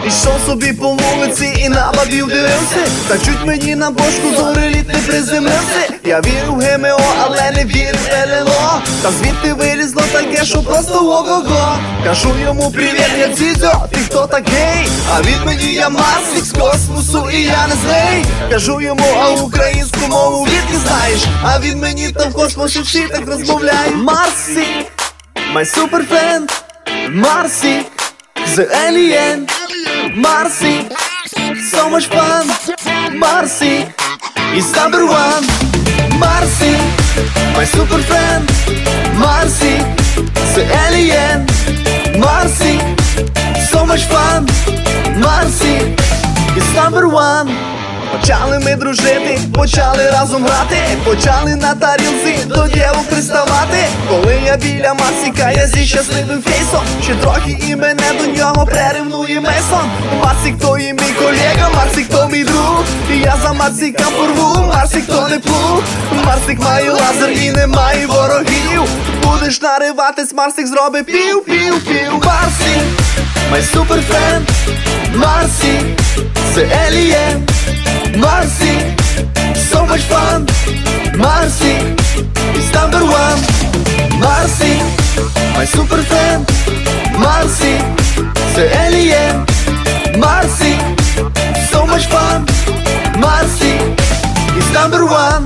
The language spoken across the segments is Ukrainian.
Ішов собі по вулиці і на бабів дивився, та чуть мені на бошку зореліт не приземлився. Я вірю в ГМО, але не вірю в ЛНО. Та звідти вилізло таке, що просто ого-го. Кажу йому привіт, я Дзідзьо, ти хто такий? А він мені я Марсик з космосу і я не злий. Кажу йому, а українську мову відки знаєш? А він мені там в космосі всі так розмовляє. Марсик, my super friend, Marcy, the alien, Marcy, so much fun, Marcy is number one. Marcy, my super friend, Marcy, the alien, Marcy, so much fun, Marcy is number one. Почали ми дружити, почали разом грати, почали на тарілці до дівок приставати. Коли я біля Марсіка, я зі щасливим фейсом, ще трохи і мене до нього приревнує Мейсон. Марсік то і мій колега, Марсік то мій друг, і я за Марсіка порву, Марсік то не плуг. Марсік має лазер і не має ворогів. Будеш нариватись, Марсік зробить пів-пів-пів. Марсік, my super friend, Marcy, the alien, Marcy, so much fun, Marcy is number one. Marcy, my super friend, Marcy, the alien, Marcy, so much fun, Marcy is number one.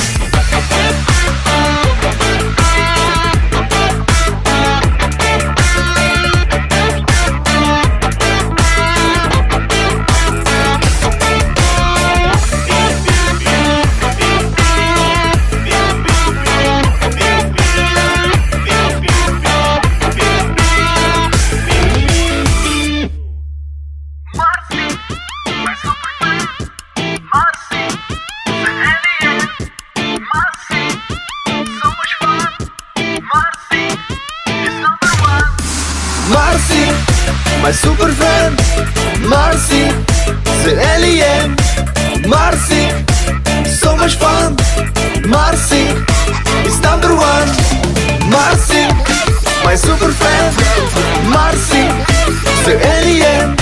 Marcy, my super friend, Marcy, the alien, Marcy, so much fun, Marcy is number one. Marcy, my super friend, Marcy, the alien,